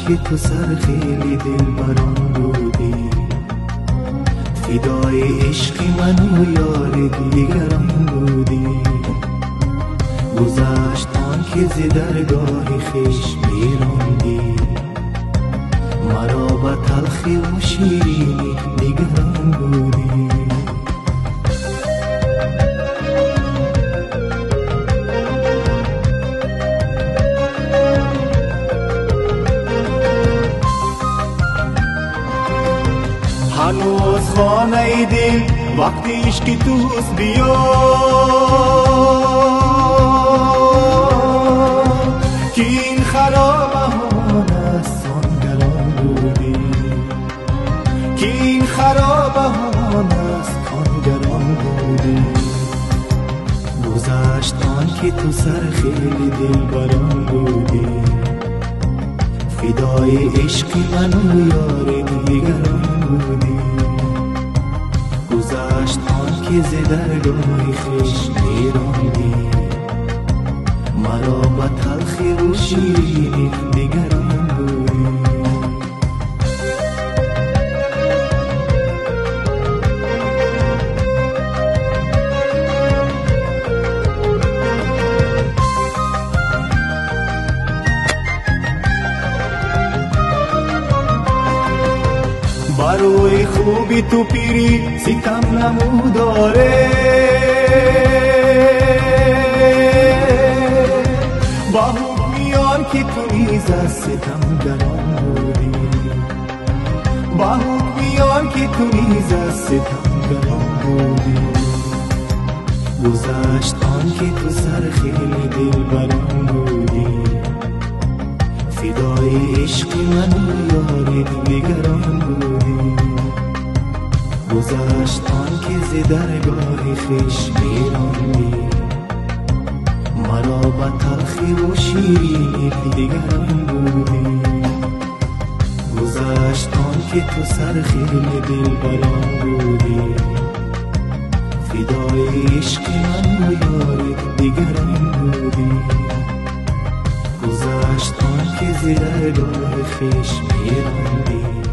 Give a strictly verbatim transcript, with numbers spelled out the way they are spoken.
که تو سر خیلی دل برام بودی، فدای عشق من و یار دیگرم بودی. گذشت آن که ز درگاه خویش میراندی، مرا به تلخی و شیرینی نگران بودی. هنوز خانه دل وقتیش که توست بیا، که این خرابهان است کانگران بودی، که این خرابهان است کانگران بودی. گذشت آن که تو سر خیلی دل بران بودی، فدای عشق من و یار دیگران بودی. گذشت آن که ز درگاه خویش میراندی، مرا به تلخی و شیرینی نگران بودی. بروی خوبی تو پیری ستم نموداره، با حکمیان که تو نیز از ستم گران بودی، با حکمیان که تو نیز از ستم گران بودی. گذشت آن که تو سر خیلی دل بران بودی، فدای عشق من و یار دیگران بودی. گذشت آن که ز درگاه خویش میراندی، مرا به تلخی و شیرینی دیگران بودی. گذشت آن که تو سر خیلی دل بران بودی، فدای عشق من و یار دیگران بودی. گذشت آن که ز درگاه خویش میراندی،